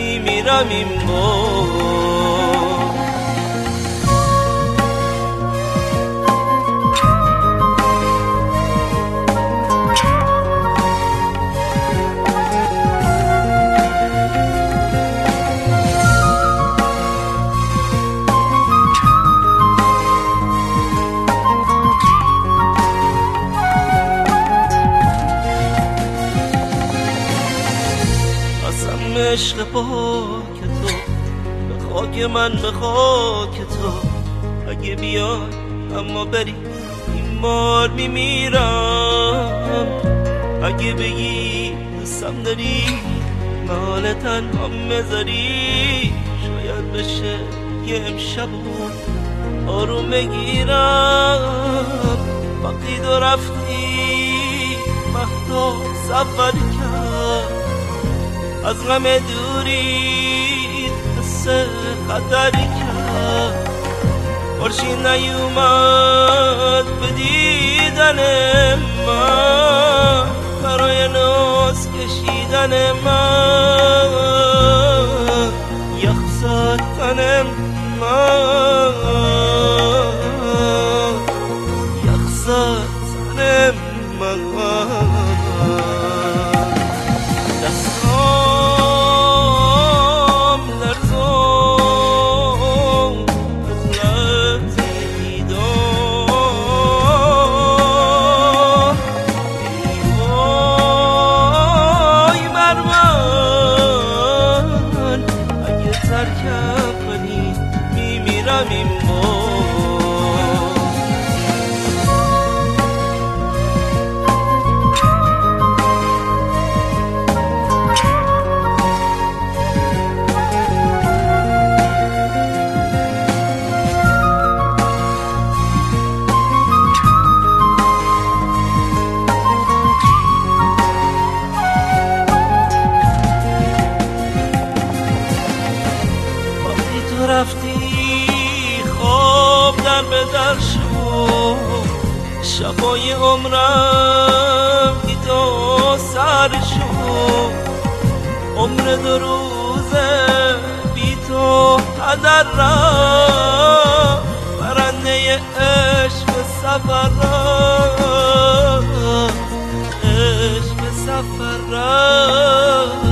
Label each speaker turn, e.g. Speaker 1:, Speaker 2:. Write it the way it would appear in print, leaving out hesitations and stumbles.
Speaker 1: میمیرم این بار. عشق پاک تو به خاک من، به خاک تو اگه بیای اما بری این بار میمیرم. اگه بگی دوستم داری مال تنها مذاری، شاید بشه یه امشب آروم بگیرم. وقتی تو رفتی مهدا سفر کرد، از غم دوری حس خطر کرد. خورشید نیومد به دیدن من، برای ناز کشیدن من. یخ زد تن من، یخ زد تن من. رفتی خواب در به در شد، شبای عمرم بی تو سر شد. عمر 2 روزه بی تو هدر رفت، پرنده عشق سفر رفت، عشق سفر رفت.